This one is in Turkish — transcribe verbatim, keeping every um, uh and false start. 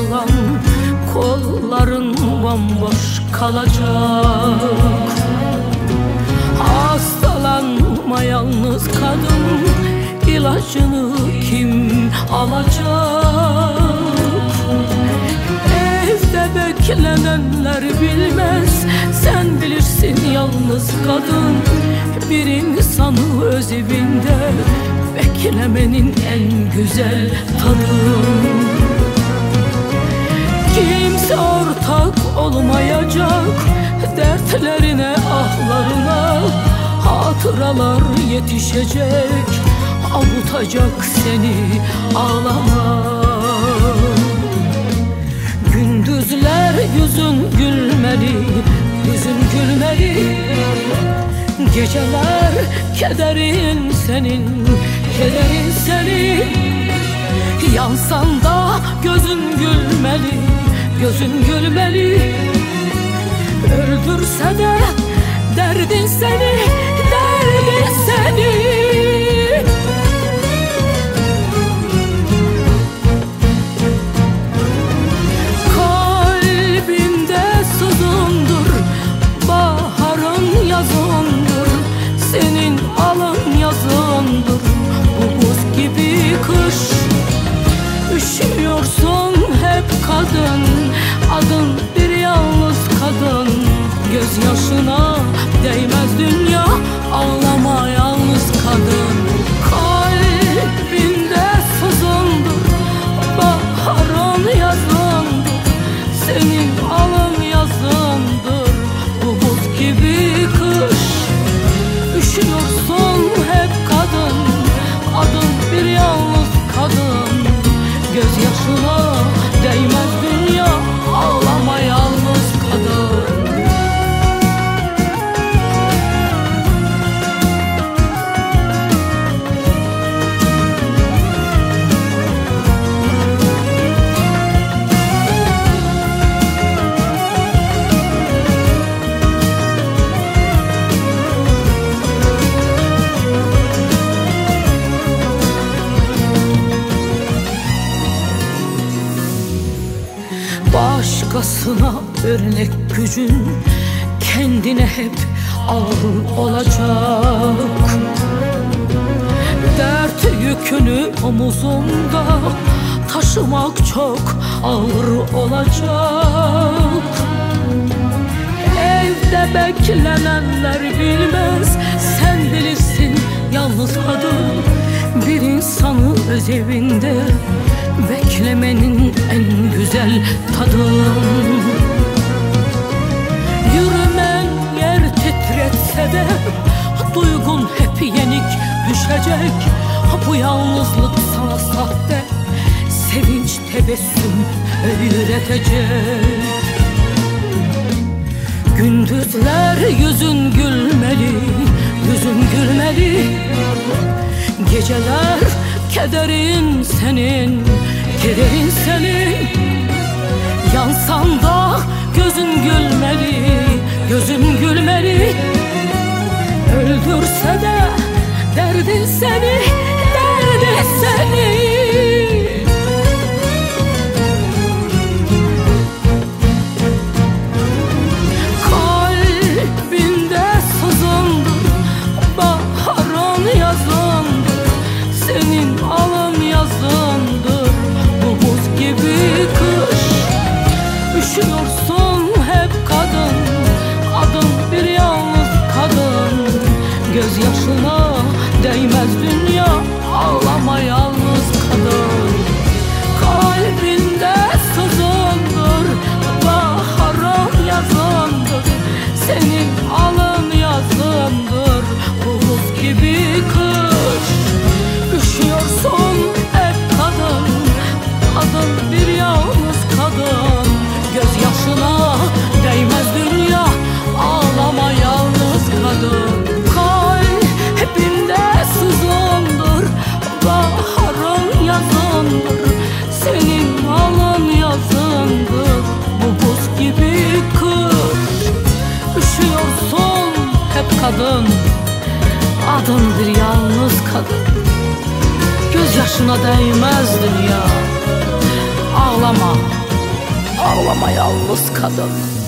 sarılan kolların bomboş kalacak. Hastalanma yalnız kadın, ilacını kim alacak? Evde beklenenler bilmez, sen bilirsin yalnız kadın. Bir insanı öz evinde beklemenin en güzel tadı. Kimse ortak olmayacak dertlerine, ahlarına. Hatıralar yetişecek, avutacak seni ağlama. Gündüzler yüzün gülmeli, yüzün gülmeli. Geceler kederin senin, kederin senin. Yansan da gözün gülmeli, gözün gülmeli. Öldürse de derdin seni, derdin seni. Kalbimde sızındır, baharın yazındır. Senin alın yazındır, bu buz gibi kış. Üşüyorsun hep kadın, adın bir yalnız kadın. Gözyaşına değmez dünya, ağlama yalnız kadın. Kalbinde sızındır, baharın yazındır. Senin alın yazındır, bu buz gibi kış. Üşüyorsun hep kadın, adın bir yalnız kadın. Gözyaşına değmez dünya, ağlama yalnız kadın. Başkasına örnek gücün, kendine hep ağır olacak. Dert yükünü omuzunda taşımak çok ağır olacak. Evde beklenenler bilmez, sen bilirsin yalnız kadın. Bir insanı öz evinde beklemenin en güzel tadı. Yürümen yer titretse de duygun hep yenik düşecek. Bu yalnızlık sana sahte sevinç, tebessüm öğretecek. Gündüzler yüzün gülmeli, yüzün gülmeli. Geceler kederin senin, kederin senin. Yansan da gözün gülmeli, gözün gülmeli. Öldürse de derdin seni, derdin seni. Kalbinde sızındır, baharın yazındır. Senin alın yazındır, bu buz gibi kış. Üşüyorsun hep kadın, adın bir yalnız kadın. Gözyaşına değmez dünya, ağlama yalnız kadın. Kalbinde sızındır, baharın yazındır. Senin alın yazındır, bu buz gibi kış. Üşüyorsun hep kadın, adın bir yalnız kadın. Gözyaşına değmez dünya, ağlama yalnız kadın. Kalbimde sızındır, baharın yazındır. Senin alın yazındır, bu buz gibi kış. Üşüyorsun hep kadın, adın bir yalnız kadın. Gözyaşına değmez dünya, ağlama Ağlama yalnız kadın.